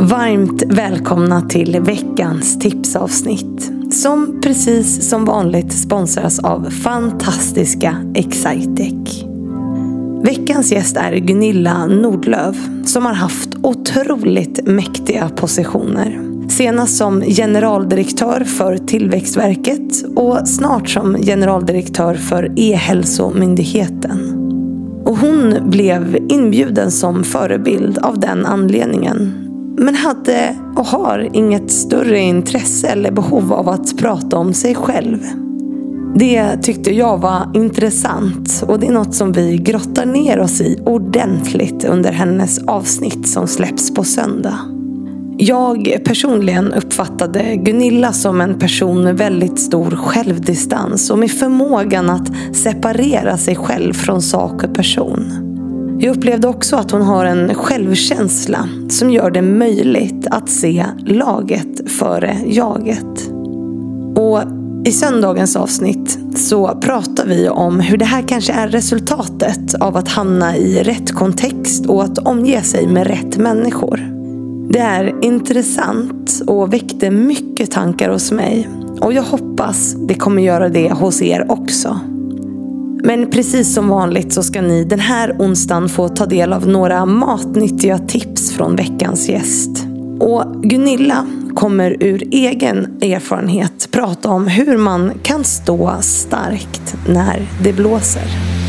Varmt välkomna till veckans tipsavsnitt som precis som vanligt sponsras av fantastiska Excitec. Veckans gäst är Gunilla Nordlöf som har haft otroligt mäktiga positioner. Senast som generaldirektör för Tillväxtverket och snart som generaldirektör för E-hälsomyndigheten. Och hon blev inbjuden som förebild av den anledningen. Men hade och har inget större intresse eller behov av att prata om sig själv. Det tyckte jag var intressant och det är något som vi grottar ner oss i ordentligt under hennes avsnitt som släpps på söndag. Jag personligen uppfattade Gunilla som en person med väldigt stor självdistans och med förmågan att separera sig själv från sak och person. Jag upplevde också att hon har en självkänsla som gör det möjligt att se laget före jaget. Och i söndagens avsnitt så pratar vi om hur det här kanske är resultatet av att hamna i rätt kontext och att omge sig med rätt människor. Det är intressant och väckte mycket tankar hos mig och jag hoppas det kommer göra det hos er också. Men precis som vanligt så ska ni den här onsdagen få ta del av några matnyttiga tips från veckans gäst. Och Gunilla kommer ur egen erfarenhet prata om hur man kan stå starkt när det blåser.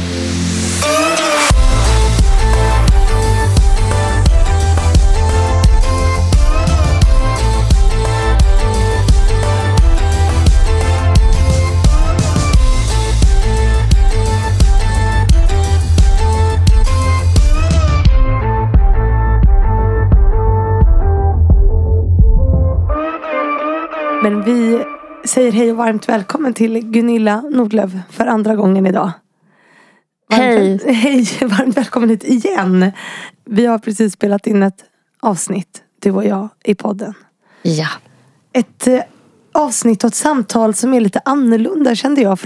Men vi säger hej och varmt välkommen till Gunilla Nordlöf för andra gången idag. Hej! Hej, varmt välkommen hit igen. Vi har precis spelat in ett avsnitt, du och jag, i podden. Ja. Ett avsnitt och ett samtal som är lite annorlunda kände jag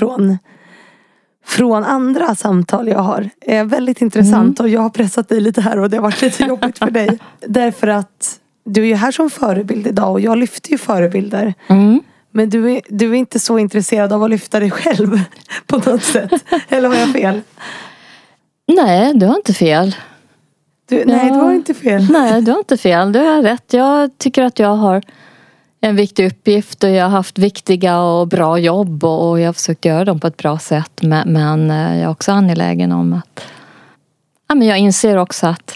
från andra samtal jag har. Är väldigt intressant och jag har pressat dig lite här och det har varit lite jobbigt för dig. Därför att du är ju här som förebild idag och jag lyfter ju förebilder. Men du är inte så intresserad av att lyfta dig själv på något sätt. Eller har jag fel? Nej, du har inte fel. Nej, du har inte fel. Nej, du har inte fel. Du har rätt. Jag tycker att jag har en viktig uppgift och jag har haft viktiga och bra jobb och jag har försökt göra dem på ett bra sätt. Men jag är också angelägen om att... Ja, men jag inser också att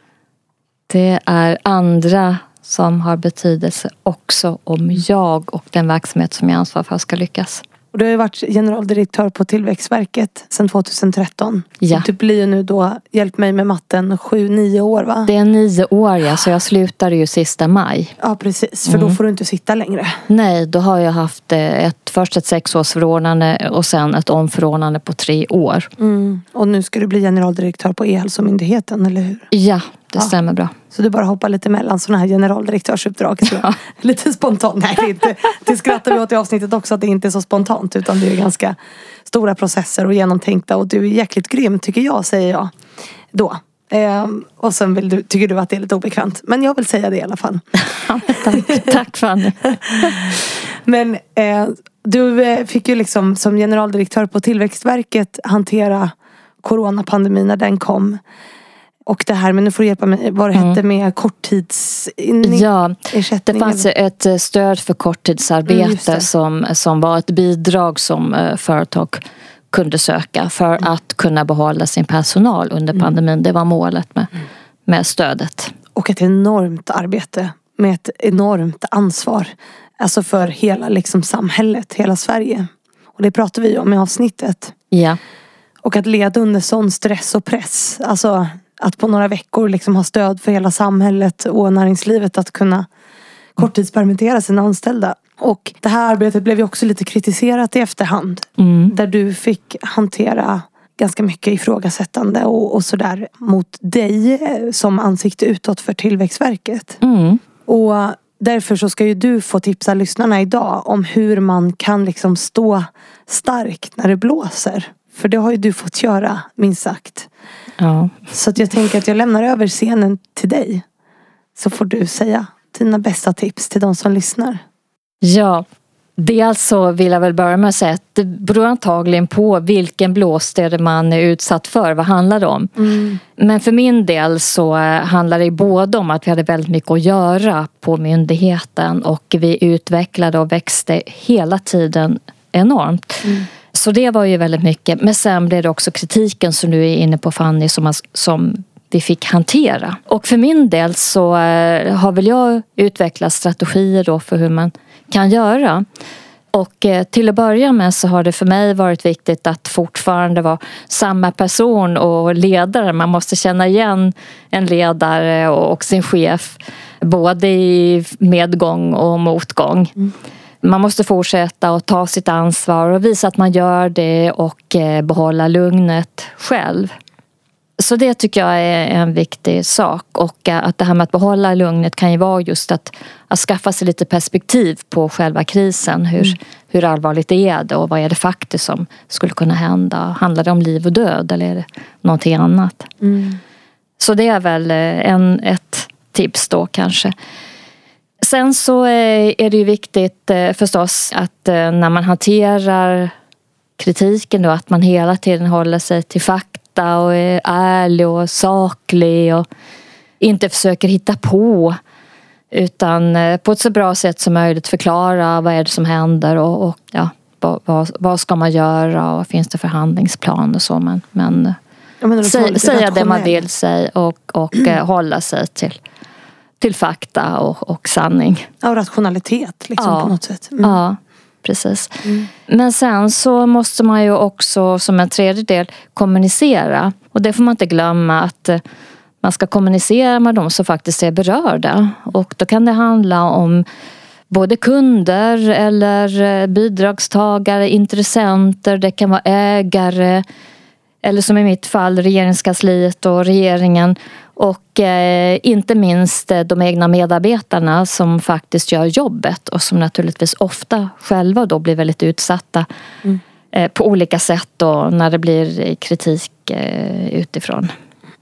det är andra som har betydelse också om jag och den verksamhet som jag ansvarar för ska lyckas. Och du har ju varit generaldirektör på Tillväxtverket sedan 2013. Ja. Du blir ju nu då, hjälp mig med matten, 7-9 år va? Det är 9 år, ja, så jag slutade ju sista maj. Ja, precis. För då får du inte sitta längre. Nej, då har jag haft först ett 6-årsförordnande och sen ett omförordnande på 3 år. Och nu ska du bli generaldirektör på E-hälsomyndigheten, eller hur? Ja, det stämmer bra. Så du bara hoppar lite mellan sådana här generaldirektörsuppdrag. Ja. Lite spontant. Nej, det är inte. Det skrattar vi åt i avsnittet också att det inte är så spontant. Utan det är ganska stora processer och genomtänkta. Och du är jäkligt grym tycker jag, säger jag. Då. Och sen tycker du att det är lite obekvämt. Men jag vill säga det i alla fall. Tack Fanny. Men du fick ju liksom som generaldirektör på Tillväxtverket hantera coronapandemin när den kom. Och det här, men nu får du hjälpa mig, vad det hette med korttidsersättning. Ja, det fanns ett stöd för korttidsarbete som var ett bidrag som företag kunde söka för att kunna behålla sin personal under pandemin. Det var målet med stödet. Och ett enormt arbete med ett enormt ansvar. Alltså för hela liksom samhället, hela Sverige. Och det pratar vi om i avsnittet. Ja. Och att leda under sån stress och press. Alltså att på några veckor liksom ha stöd för hela samhället och näringslivet att kunna korttidspermittera sina anställda. Och det här arbetet blev ju också lite kritiserat i efterhand. Där du fick hantera ganska mycket ifrågasättande och sådär mot dig som ansikte utåt för Tillväxtverket. Och därför så ska ju du få tipsa lyssnarna idag om hur man kan liksom stå starkt när det blåser. För det har ju du fått göra, minst sagt. Ja. Så att jag tänker att jag lämnar över scenen till dig. Så får du säga dina bästa tips till de som lyssnar? Ja, dels så vill jag väl börja med att säga att det beror antagligen på vilken blåstere man är utsatt för. Vad handlar det om? Men för min del så handlar det både om att vi hade väldigt mycket att göra på myndigheten. Och vi utvecklade och växte hela tiden enormt. Så det var ju väldigt mycket. Men sen blev det också kritiken som du är inne på, Fanny, som vi fick hantera. Och för min del så har väl jag utvecklat strategier då för hur man kan göra. Och till att börja med så har det för mig varit viktigt att fortfarande vara samma person och ledare. Man måste känna igen en ledare och sin chef både i medgång och motgång. Man måste fortsätta att ta sitt ansvar och visa att man gör det och behålla lugnet själv. Så det tycker jag är en viktig sak. Och att det här med att behålla lugnet kan ju vara just att skaffa sig lite perspektiv på själva krisen. Hur allvarligt är det och vad är det faktiskt som skulle kunna hända? Handlar det om liv och död eller är det någonting annat? Så det är väl ett tips då kanske. Sen så är det ju viktigt förstås att när man hanterar kritiken då, att man hela tiden håller sig till fakta och är ärlig och saklig och inte försöker hitta på, utan på ett så bra sätt som möjligt förklara vad är det som händer och ja, vad ska man göra och finns det förhandlingsplan och så, men säga det man vill säga och hålla sig till fakta och sanning. Och rationalitet liksom, på något sätt. Ja, precis. Men sen så måste man ju också som en tredje del kommunicera. Och det får man inte glömma, att man ska kommunicera med de som faktiskt är berörda. Och då kan det handla om både kunder eller bidragstagare, intressenter, det kan vara ägare eller som i mitt fall regeringskansliet och regeringen. Och inte minst de egna medarbetarna som faktiskt gör jobbet och som naturligtvis ofta själva då blir väldigt utsatta på olika sätt då när det blir kritik utifrån.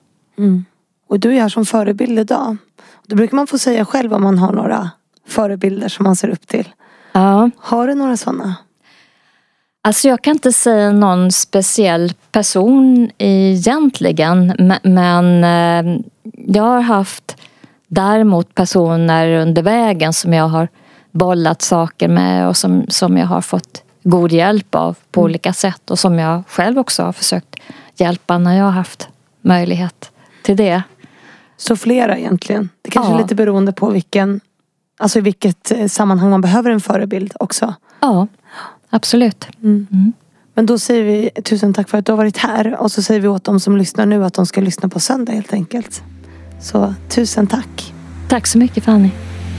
Och du är här som förebild idag. Då brukar man få säga själv om man har några förebilder som man ser upp till. Ja. Har du några sådana? Alltså jag kan inte säga någon speciell person egentligen, men jag har haft däremot personer under vägen som jag har bollat saker med och som jag har fått god hjälp av på olika sätt och som jag själv också har försökt hjälpa när jag har haft möjlighet till det. Så flera egentligen? Det kanske är lite beroende på i vilket sammanhang man behöver en förebild också. Ja. Absolut. Men då säger vi tusen tack för att du har varit här. Och så säger vi åt de som lyssnar nu att de ska lyssna på söndag helt enkelt. Så tusen tack. Tack så mycket, Fanny.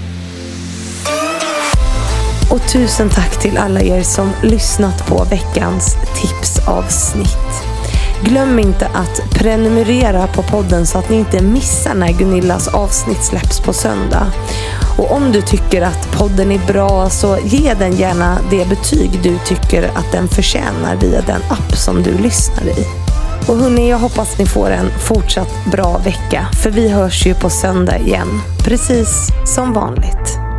Och tusen tack till alla er som lyssnat på veckans tipsavsnitt. Glöm inte att prenumerera på podden så att ni inte missar när Gunillas avsnitt släpps på söndag. Och om du tycker att podden är bra så ge den gärna det betyg du tycker att den förtjänar via den app som du lyssnar i. Och hörni, jag hoppas ni får en fortsatt bra vecka, för vi hörs ju på söndag igen, precis som vanligt.